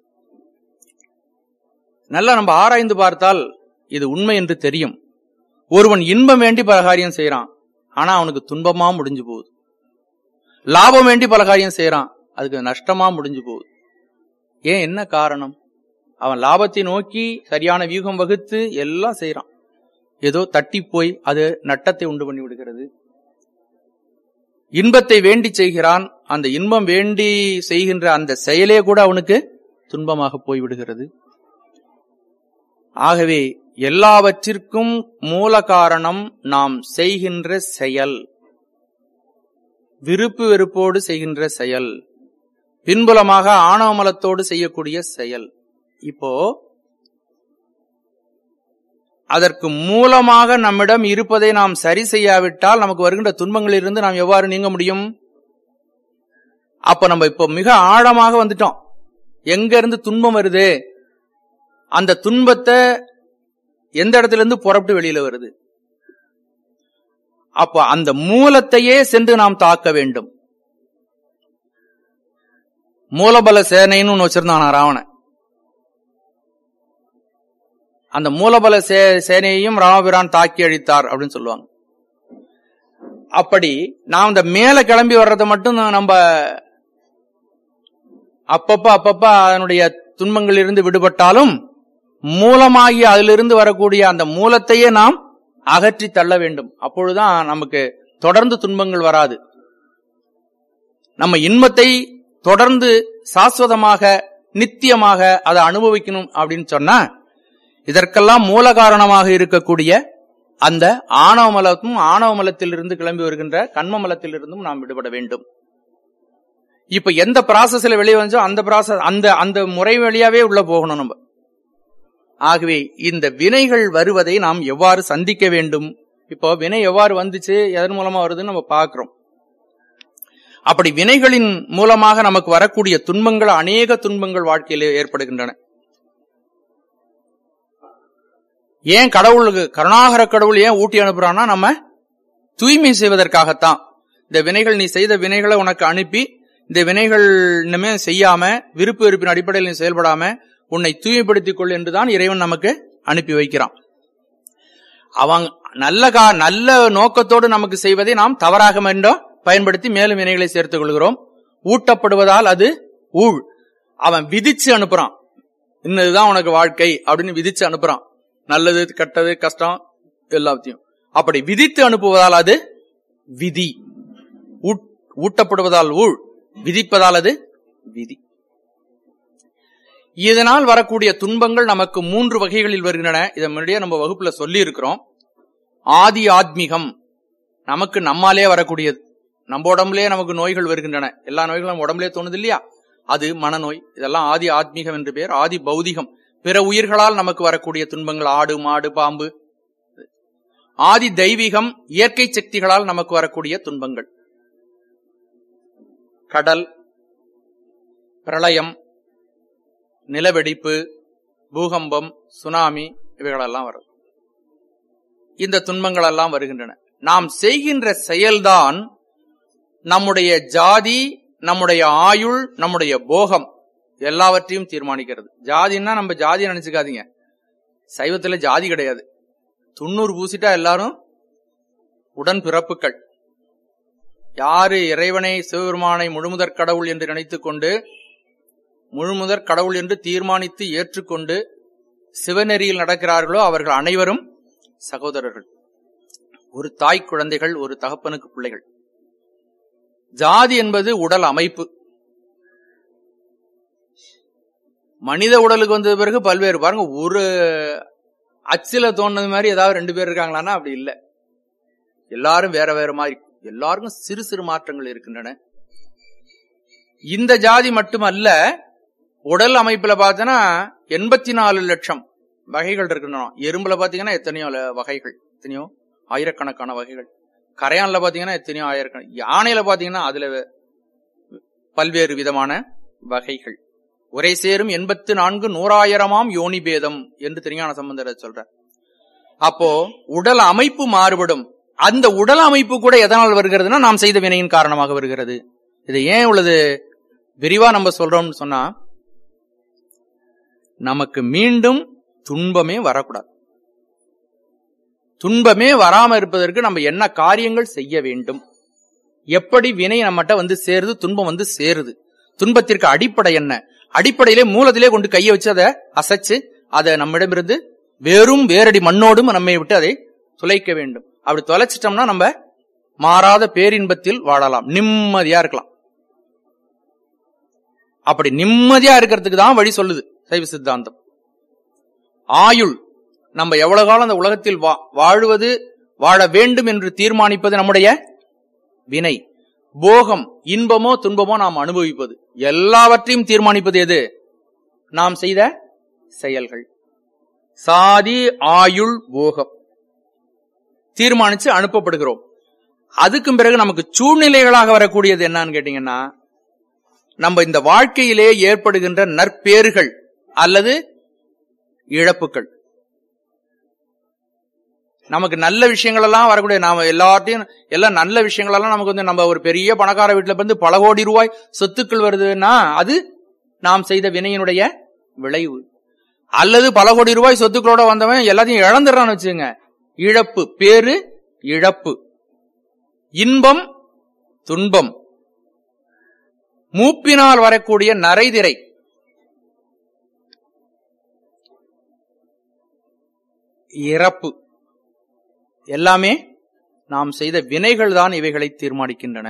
நல்லா நம்ம ஆராய்ந்து பார்த்தால் இது உண்மை என்று தெரியும். ஒருவன் இன்பம் வேண்டி பல காரியம் செய்யறான், ஆனா அவனுக்கு துன்பமா முடிஞ்சு போகுது. லாபம் வேண்டி பல காரியம் செய்யறான், அதுக்கு நஷ்டமா முடிஞ்சு போகுது. ஏன், என்ன காரணம்? அவன் லாபத்தை நோக்கி சரியான வியூகம் வகுத்து எல்லாம் செய்யறான், ஏதோ தட்டி போய் அது நட்டத்தை உண்டு பண்ணி விடுகிறது. இன்பத்தை வேண்டி செய்கிறான், அந்த இன்பம் வேண்டி செய்கின்ற அந்த செயலே கூட அவனுக்கு துன்பமாக போய்விடுகிறது. ஆகவே எல்லாவற்றிற்கும் மூல காரணம் நாம் செய்கின்ற செயல், விருப்பு வெறுப்போடு செய்கின்ற செயல், பின்புலமாக ஆணவமலத்தோடு செய்யக்கூடிய செயல். இப்போ அதற்கு மூலமாக நம்மிடம் இருப்பதை நாம் சரி செய்யாவிட்டால் நமக்கு வருகின்ற துன்பங்களிலிருந்து நாம் எவ்வாறு நீங்க முடியும்? அப்ப நம்ம இப்போ மிக ஆழமாக வந்துட்டோம். எங்க இருந்து துன்பம் வருது, அந்த துன்பத்தை எந்த இடத்துல இருந்து புறப்பட்டு வெளியில வருது? அப்ப அந்த மூலத்தையே சென்று நாம் தாக்க வேண்டும். மூலபல சேனைன்னு ஒன்னு வச்சிருந்தான் ராவணன். அந்த மூலபல சே சேனையையும் ராமபிரான் தாக்கி அழித்தார் அப்படின்னு சொல்லுவாங்க. அப்படி நாம் இந்த மேல கிளம்பி வர்றதை மட்டும் நம்ம அப்பப்ப அப்பப்ப அதனுடைய துன்பங்களிலிருந்து விடுபட்டாலும் மூலமாகி அதிலிருந்து வரக்கூடிய அந்த மூலத்தையே நாம் அகற்றி தள்ள வேண்டும். அப்பொழுதுதான் நமக்கு தொடர்ந்து துன்பங்கள் வராது. நம்ம இன்பத்தை தொடர்ந்து சாஸ்வதமாக நித்தியமாக அதை அனுபவிக்கணும் அப்படின்னு சொன்னா இதற்கெல்லாம் மூல காரணமாக இருக்கக்கூடிய அந்த ஆணவ மலத்தும் ஆணவ மலத்திலிருந்து கிளம்பி வருகின்ற கண்ம மலத்திலிருந்தும் நாம் விடுபட வேண்டும். இப்ப எந்த ப்ராசஸ்ல வெளியே வந்தோ அந்த ப்ராசஸ் அந்த அந்த முறை வழியாவே உள்ள போகணும் நம்ம. ஆகவே இந்த வினைகள் வருவதை நாம் எவ்வாறு சந்திக்க வேண்டும்? இப்போ வினை எவ்வாறு வந்துச்சு, எதன் மூலமா வருதுன்னு நம்ம பார்க்கிறோம். அப்படி வினைகளின் மூலமாக நமக்கு வரக்கூடிய துன்பங்கள், அநேக துன்பங்கள் வாழ்க்கையில ஏற்படுகின்றன. ஏன் கடவுளுக்கு கருணாகர கடவுள் ஏன் ஊட்டி அனுப்புறான்னா நம்ம தூய்மை செய்வதற்காகத்தான். இந்த வினைகள், நீ செய்த வினைகளை உனக்கு அனுப்பி இந்த வினைகள் இன்னுமே செய்யாம விருப்பு வெறுப்பின் அடிப்படையில் நீ செயல்படாம உன்னை தூய்மைப்படுத்திக் கொள் என்றுதான் இறைவன் நமக்கு அனுப்பி வைக்கிறான். அவங்க நல்ல கா நல்ல நோக்கத்தோடு நமக்கு செய்வதை நாம் தவறாக என்றோ பயன்படுத்தி மேலும் வினைகளை சேர்த்துக் கொள்கிறோம். ஊட்டப்படுவதால் அது ஊழ். அவன் விதிச்சு அனுப்புறான், இன்னதுதான் உனக்கு வாழ்க்கை அப்படின்னு விதிச்சு அனுப்புறான். நல்லது கெட்டது கஷ்டம் எல்லாத்தையும் அப்படி விதித்து அனுப்புவதால் அது விதி. ஊட்டப்படுவதால் ஊழ், விதிப்பதால் அது விதி. இதனால் வரக்கூடிய துன்பங்கள் நமக்கு மூன்று வகைகளில் வருகின்றன. இதை முன்னாடியே நம்ம வகுப்புல சொல்லி இருக்கிறோம். ஆதி ஆத்மீகம், நமக்கு நம்மாலே வரக்கூடியது. நம்ம உடம்புலயே நமக்கு நோய்கள் வருகின்றன. எல்லா நோய்களும் நம்ம உடம்புலயே தோணுது இல்லையா? அது மனநோய். இதெல்லாம் ஆதி ஆத்மீகம் என்று பெயர். ஆதி பௌதிகம், பிற உயிர்களால் நமக்கு வரக்கூடிய துன்பங்கள், ஆடு மாடு பாம்பு. ஆதி தெய்வீகம், இயற்கை சக்திகளால் நமக்கு வரக்கூடிய துன்பங்கள், கடல், பிரளயம், நிலவெடிப்பு, பூகம்பம், சுனாமி, இவைகளெல்லாம் வரும். இந்த துன்பங்கள் எல்லாம் வருகின்றன. நாம் செய்கின்ற செயல்தான் நம்முடைய ஜாதி, நம்முடைய ஆயுள், நம்முடைய போகம் எல்லாவற்றையும் தீர்மானிக்கிறது. ஜாதின்னா நம்ம ஜாதியை நினைச்சுக்காதீங்க. சைவத்துல ஜாதி கிடையாது. தொண்ணூறு பூசிட்டா எல்லாரும் உடன் பிறப்புகள். யாரு இறைவனை சிவபெருமானை முழுமுதற் கடவுள் என்று நினைத்துக் கொண்டு முழுமுதற் கடவுள் என்று தீர்மானித்து ஏற்றுக்கொண்டு சிவநெறியில் நடக்கிறார்களோ அவர்கள் அனைவரும் சகோதரர்கள். ஒரு தாய் குழந்தைகள், ஒரு தகப்பனுக்கு பிள்ளைகள். ஜாதி என்பது உடல் அமைப்பு. மனித உடலுக்கு வந்த பிறகு பல்வேறு, பாருங்க, ஒரு அச்சில தோணுது மாதிரி ஏதாவது ரெண்டு பேர் இருக்காங்களான்னா அப்படி இல்லை. எல்லாரும் வேற வேற மாதிரி, எல்லாருக்கும் சிறு சிறு மாற்றங்கள் இருக்கின்றன. இந்த ஜாதி மட்டுமல்ல, உடல் அமைப்புல பார்த்தோன்னா எண்பத்தி நாலு லட்சம் வகைகள் இருக்கின்றன. எறும்புல பாத்தீங்கன்னா எத்தனையோ வகைகள், எத்தனையோ ஆயிரக்கணக்கான வகைகள். கரையான்ல பாத்தீங்கன்னா எத்தனையோ ஆயிரக்கணக்கான. யானையில பாத்தீங்கன்னா அதுல பல்வேறு விதமான வகைகள். உரை சேரும் எண்பத்து நான்கு நூறாயிரமாம் யோனி பேதம் என்று திருஞான சம்பந்தர் சொல்ற. அப்போ உடல் அமைப்பு மாறுபடும். அந்த உடல் அமைப்பு கூட எதனால் வருகிறதுனா நாம் செய்த வினையின் காரணமாக வருகிறது. இது ஏன் உள்ளது விரிவா நம்ம சொல்றோம்னு சொன்னா, நமக்கு மீண்டும் துன்பமே வரக்கூடாது. துன்பமே வராம இருப்பதற்கு நம்ம என்ன காரியங்கள் செய்ய வேண்டும், எப்படி வினை நம்மகிட்ட வந்து சேருது, துன்பம் வந்து சேருது, துன்பத்திற்கு அடிப்படை என்ன, அடிப்படையிலே மூலத்திலே கொண்டு கையை வச்சு அதை அசைச்சு அதை நம்மிடமிருந்து வேறும் வேரடி மண்ணோடும் நம்மை விட்டு அதை துளைக்க வேண்டும். அப்படி தொலைச்சிட்டோம்னா நம்ம மாறாத பேரின்பத்தில் வாழலாம், நிம்மதியா இருக்கலாம். அப்படி நிம்மதியா இருக்கிறதுக்கு தான் வழி சொல்லுது சைவ சித்தாந்தம். ஆயுள், நம்ம எவ்வளவு காலம் அந்த உலகத்தில் வாழ்வது வாழ வேண்டும் என்று தீர்மானிப்பது நம்முடைய வினை. போகம், இன்பமோ துன்பமோ நாம் அனுபவிப்பது, எல்லாவற்றையும் தீர்மானிப்பது எது? நாம் செய்த செயல்கள். சாதி ஆயுள் போகம் தீர்மானிச்சு அனுப்பப்படுகிறோம். அதுக்கும் பிறகு நமக்கு சூழ்நிலைகளாக வரக்கூடியது என்னன்னு கேட்டீங்கன்னா, நம்ம இந்த வாழ்க்கையிலே ஏற்படுகின்ற நற்பேறுகள் அல்லது இழப்புகள். நமக்கு நல்ல விஷயங்கள் எல்லாம் வரக்கூடிய, நாம எல்லாத்தையும் எல்லாம் நல்ல விஷயங்கள் எல்லாம் நமக்கு வந்து, நம்ம ஒரு பெரிய பணக்கார வீட்டுல வந்து பல கோடி ரூபாய் சொத்துக்கள் வருதுன்னா அது நாம் செய்த வினையினுடைய விளைவு. அல்லது பல கோடி ரூபாய் சொத்துக்களோட வந்தவன் எல்லாத்தையும் இழந்துடுறான்னு வச்சுங்க, இழப்பு, பேரு இழப்பு. இன்பம் துன்பம், மூப்பினால் வரக்கூடிய நரைதிரை, இறப்பு, எல்லாமே நாம் செய்த வினைகள் தான் இவைகளை தீர்மானிக்கின்றன.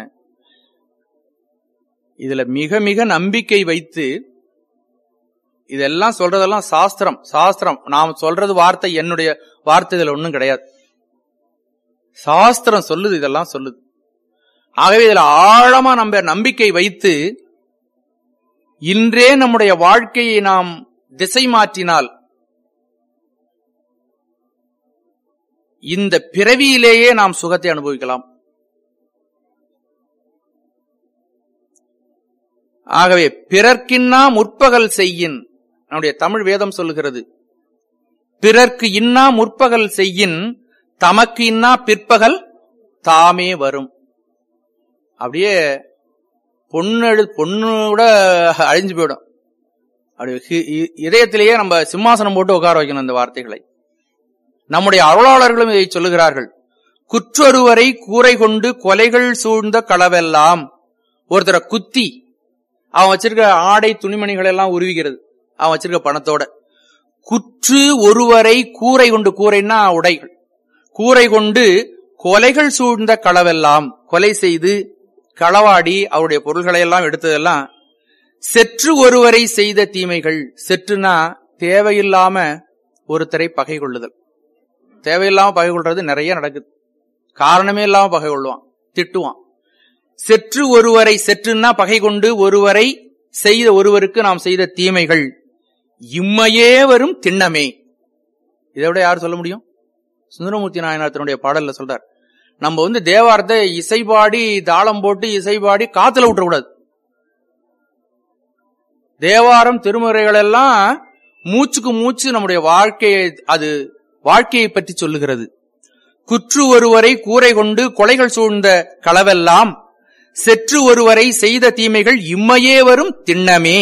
இதுல மிக மிக நம்பிக்கை வைத்து இதெல்லாம் சொல்றதெல்லாம் சாஸ்திரம். சாஸ்திரம் நாம் சொல்றது வார்த்தை, என்னுடைய வார்த்தை இதுல ஒண்ணும் கிடையாது. சாஸ்திரம் சொல்லுது, இதெல்லாம் சொல்லுது. ஆகவே இதுல ஆழமா நம்ம நம்பிக்கை வைத்து இன்றே நம்முடைய வாழ்க்கையை நாம் திசை மாற்றினால் இந்த பிறவியிலேயே நாம் சுகத்தை அனுபவிக்கலாம். ஆகவே பிறர்க்கின்னா முற்பகல் செய்யின், நம்முடைய தமிழ் வேதம் சொல்லுகிறது, பிறர்க்கு இன்னா முற்பகல் செய்யின் தமக்கு இன்னா பிற்பகல் தாமே வரும். அப்படியே பொண்ணு பொண்ணு கூட அழிஞ்சு போயிடும். அப்படி இதயத்திலேயே நம்ம சிம்மாசனம் போட்டு உட்கார வைக்கணும் இந்த வார்த்தைகளை. நம்முடைய அருளாளர்களும் இதை சொல்லுகிறார்கள். குற்றொருவரை கூரை கொண்டு கொலைகள் சூழ்ந்த களவெல்லாம், ஒருத்தரை குத்தி அவன் வச்சிருக்க ஆடை துணிமணிகள் எல்லாம் உருவிக்கிறது அவன் வச்சிருக்க பணத்தோட. குற்று ஒருவரை கூரை கொண்டு, கூரைன்னா உடைகள், கூரை கொண்டு கொலைகள் சூழ்ந்த களவெல்லாம், கொலை செய்து களவாடி அவருடைய பொருள்களை எல்லாம் எடுத்ததெல்லாம். செற்று ஒருவரை செய்த தீமைகள், செற்றுனா தேவையில்லாம ஒருத்தரை பகை கொள்ளுதல். தேவையில்லாம பகை கொள்றது நிறைய நடக்குது, காரணமே இல்லாம பகை கொள்ளுவான், திட்டுவான். செற்று ஒருவரை, செற்றுன்னா பகை கொண்டு ஒருவரை செய்த, ஒருவருக்கு நாம் செய்த தீமைகள் இம்மையே வரும் திண்ணமே. இதை விட யார் சொல்ல முடியும்? சுந்தரமூர்த்தி நாயனார் தன்னுடைய பாடல்ல சொல்றார், நம்ம வந்து தேவாரத்தை இசைபாடி தாளம் போட்டு இசைபாடி காத்துல விட்டுறக்கூடாது. தேவாரம் திருமுறைகள் எல்லாம் மூச்சுக்கு மூச்சு நம்முடைய வாழ்க்கையை, அது வாழ்க்கையை பற்றி சொல்லுகிறது. குற்று ஒருவரை கூரை கொண்டு கொலைகள் சூழ்ந்த களவெல்லாம், செற்று ஒருவரை செய்த தீமைகள் இம்மையே வரும் திண்ணமே.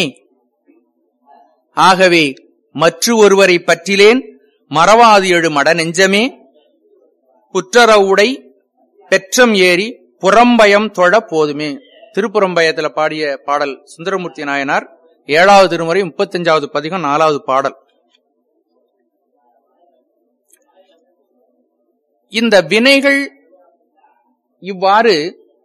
ஆகவே மற்ற ஒருவரை பற்றிலேன் மறவாது எழு மட நெஞ்சமே, புற்றரவுடை பெற்றம் ஏறி புறம்பயம் தொழ போதுமே. திருப்புறம்பயத்துல பாடிய பாடல் சுந்தரமூர்த்தி நாயனார், ஏழாவது திருமுறை முப்பத்தி அஞ்சாவது பதிகம், நாலாவது பாடல். இந்த வினைகள் இவ்வாறு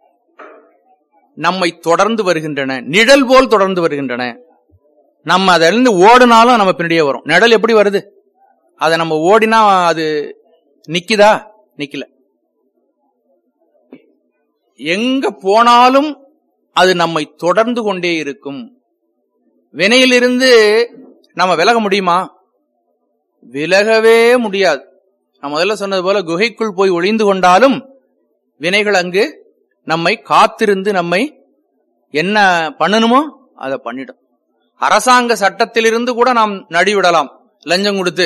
நம்மை தொடர்ந்து வருகின்றன, நிழல் போல் தொடர்ந்து வருகின்றன. நம்ம அதிலிருந்து ஓடினாலும் நம்ம பின்னாடியே வரும். நிழல் எப்படி வருது? அதை நம்ம ஓடினா அது நிக்குதா? நிக்கல. எங்க போனாலும் அது நம்மை தொடர்ந்து கொண்டே இருக்கும். வினையிலிருந்து நம்ம விலக முடியுமா? விலகவே முடியாது. நான் முதல்ல சொன்னது போல குகைக்குள் போய் ஒளிந்து கொண்டாலும் வினைகள் அங்கு நம்மை காத்திருந்து நம்மை என்ன பண்ணணுமோ அதை பண்ணிடும். அரசாங்க சட்டத்திலிருந்து கூட நாம் நடிவிடலாம். லஞ்சம் கொடுத்து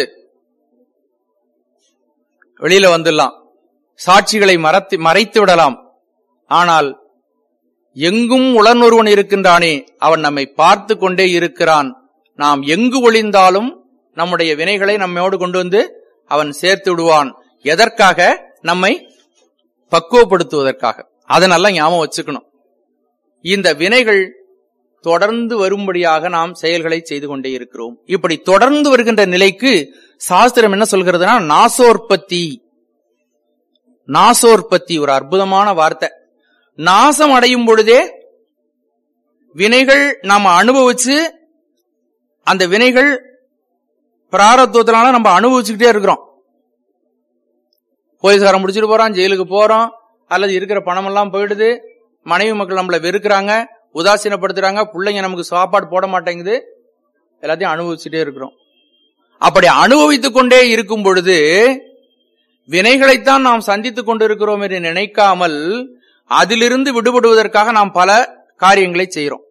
வெளியில வந்துடலாம், சாட்சிகளை மறைத்து மறைத்து விடலாம். ஆனால் எங்கும் உளன் ஒருவன் இருக்கின்றானே, அவன் நம்மை பார்த்து கொண்டே இருக்கிறான். நாம் எங்கு ஒளிந்தாலும் நம்முடைய வினைகளை நம்மோடு கொண்டு வந்து அவன் சேர்த்து விடுவான். எதற்காக? நம்மை பக்குவப்படுத்துவதற்காக. அதனால ஞாபகம் வச்சுக்கணும். இந்த வினைகள் தொடர்ந்து வரும்படியாக நாம் செயல்களை செய்து கொண்டே இருக்கிறோம். இப்படி தொடர்ந்து வருகின்ற நிலைக்கு சாஸ்திரம் என்ன சொல்கிறதுனா நாசோற்பத்தி. நாசோற்பத்தி ஒரு அற்புதமான வார்த்தை. நாசம் அடையும் பொழுதே வினைகள் நாம் அனுபவிச்சு, அந்த வினைகள் பிராரத்துவத்தினால நம்ம அனுபவிச்சுக்கிட்டே இருக்கிறோம். போலீஸ்காரன் முடிச்சுட்டு போறான், ஜெயிலுக்கு போறோம், அல்லது இருக்கிற பணம் எல்லாம் போயிடுது, மனைவி மக்கள் நம்மள வெறுக்கிறாங்க, உதாசீனப்படுத்துறாங்க, பிள்ளைங்க நமக்கு சாப்பாடு போட மாட்டேங்குது, எல்லாத்தையும் அனுபவிச்சுட்டே இருக்கிறோம். அப்படி அனுபவித்துக் கொண்டே இருக்கும் பொழுது வினைகளைத்தான் நாம் சந்தித்துக் கொண்டிருக்கிறோம் என்று நினைக்காமல் அதிலிருந்து விடுபடுவதற்காக நாம் பல காரியங்களை செய்கிறோம்.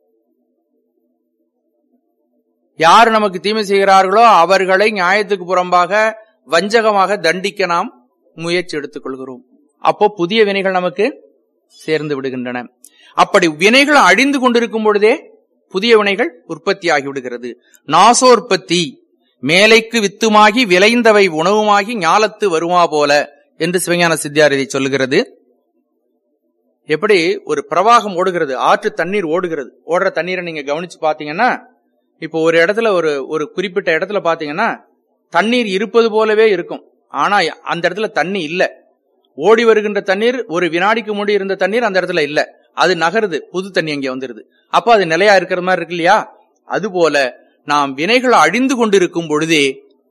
யார் நமக்கு தீமை செய்கிறார்களோ அவர்களை நியாயத்துக்கு புறம்பாக வஞ்சகமாக தண்டிக்க நாம் முயற்சி எடுத்துக் கொள்கிறோம். அப்போ புதிய வினைகள் நமக்கு சேர்ந்து விடுகின்றன. அப்படி வினைகள் அழிந்து கொண்டிருக்கும் பொழுதே புதிய வினைகள் உற்பத்தி ஆகிவிடுகிறது. நாசோற்பத்தி மேலைக்கு வித்துமாகி விளைந்தவை உணவுமாகி ஞாலத்து வருமா போல என்று சிவஞான சித்தியார் இதை சொல்லுகிறது. எப்படி ஒரு பிரவாகம் ஓடுகிறது, ஆற்று தண்ணீர் ஓடுகிறது. ஓடுற தண்ணீரை நீங்க கவனிச்சு பாத்தீங்கன்னா, இப்போ ஒரு இடத்துல ஒரு ஒரு குறிப்பிட்ட இடத்துல பாத்தீங்கன்னா தண்ணீர் இருப்பது போலவே இருக்கும். ஆனா அந்த இடத்துல தண்ணி இல்ல. ஓடி வருகின்ற தண்ணீர், ஒரு வினாடிக்கு முடி இருந்த தண்ணீர் அந்த இடத்துல இல்ல, அது நகருது, புது தண்ணி அங்கே வந்துருது. அப்ப அது நிலையா இருக்கிற மாதிரி இருக்கு இல்லையா? அதுபோல நாம் வினைகள் அழிந்து கொண்டிருக்கும் பொழுதே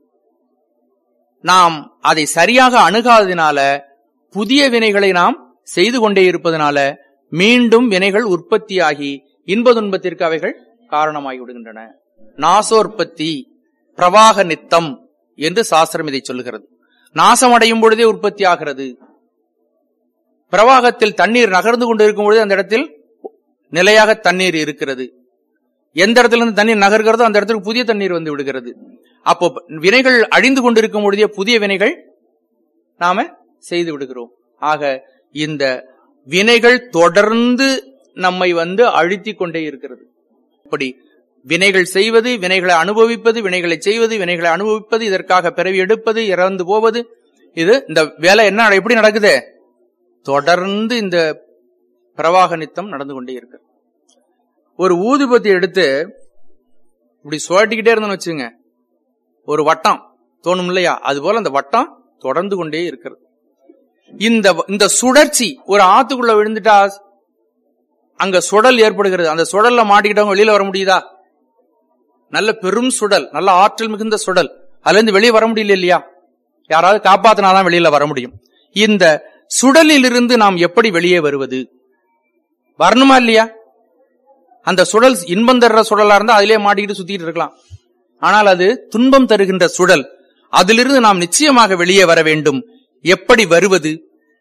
நாம் அதை சரியாக அணுகாததினால புதிய வினைகளை நாம் செய்து கொண்டே இருப்பதனால மீண்டும் வினைகள் உற்பத்தியாகி இன்ப துன்பத்திற்கு அவைகள் காரணமாகி விடுகின்றன. நாசோற்பத்தி பிரவாக நித்தம் என்று சாஸ்திரம் இதை சொல்லுகிறது. நாசம் அடையும் பொழுதே உற்பத்தி ஆகிறது. பிரவாகத்தில் தண்ணீர் நகர்ந்து கொண்டிருக்கும் பொழுது அந்த இடத்தில் நிலையாக தண்ணீர் இருக்கிறது. எந்த இடத்துல இருந்து தண்ணீர் நகர்கிறதோ அந்த இடத்துக்கு புதிய தண்ணீர் வந்து விடுகிறது. அப்போ வினைகள் அழிந்து கொண்டிருக்கும் பொழுதே புதிய வினைகள் நாம செய்து விடுகிறோம். ஆக இந்த வினைகள் தொடர்ந்து நம்மை வந்து அழுத்திக் கொண்டே இருக்கிறது. அப்படி வினைகள் செய்வது, வினைகளை அனுபவிப்பது, வினைகளை செய்வது, வினைகளை அனுபவிப்பது, இதற்காக பிறவி எடுப்பது, இறந்து போவது, இது இந்த வேலை என்ன எப்படி நடக்குது? தொடர்ந்து இந்த பிரவாக நித்தம் நடந்து கொண்டே இருக்கு. ஒரு ஊதுபத்தி எடுத்து இப்படி சுழட்டிக்கிட்டே இருந்தோம்னு வச்சுங்க, ஒரு வட்டம் தோணும் இல்லையா? அது போல அந்த வட்டம் தொடர்ந்து கொண்டே இருக்கிறது. இந்த இந்த சுழற்சி ஒரு ஆத்துக்குள்ள விழுந்துட்டா அங்க சுடல் ஏற்படுகிறது. அந்த சுடல்ல மாட்டிக்கிட்டவங்க வெளியில வர முடியுதா? நல்ல பெரும் சுடல், நல்ல ஆற்றல் மிகுந்த சுடல், அதுல இருந்து வெளியே வர முடியல இல்லையா? யாராவது காப்பாத்தினாதான் வெளியில வர முடியும். இந்த சுடலில் இருந்து நாம் எப்படி வெளியே வருவது? வரணுமா இல்லையா? அந்த சுடல் இன்பம் தர்ற சுடலா இருந்தா அதிலே மாட்டிக்கிட்டு சுத்திட்டு இருக்கலாம். ஆனால் அது துன்பம் தருகின்ற சுடல். அதிலிருந்து நாம் நிச்சயமாக வெளியே வர வேண்டும். எப்படி வருவது?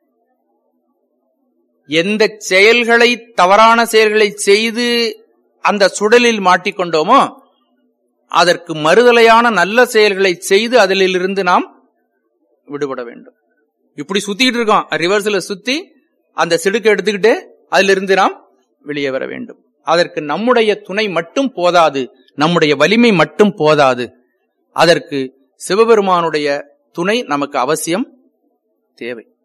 எந்த செயல்களை, தவறான செயல்களை செய்து அந்த சுடலில் மாட்டிக்கொண்டோமோ அதற்கு மறுதலையான நல்ல செயல்களை செய்து அதிலிருந்து நாம் விடுபட வேண்டும். இப்படி சுத்திக்கிட்டு இருக்கோம், ரிவர்ஸ்ல சுத்தி அந்த சிடுக்கு எடுத்துக்கிட்டு அதிலிருந்து நாம் வெளியே வர வேண்டும். அதற்கு நம்முடைய துணை மட்டும் போதாது, நம்முடைய வலிமை மட்டும் போதாது. அதற்கு சிவபெருமானுடைய துணை நமக்கு அவசியம் தேவை.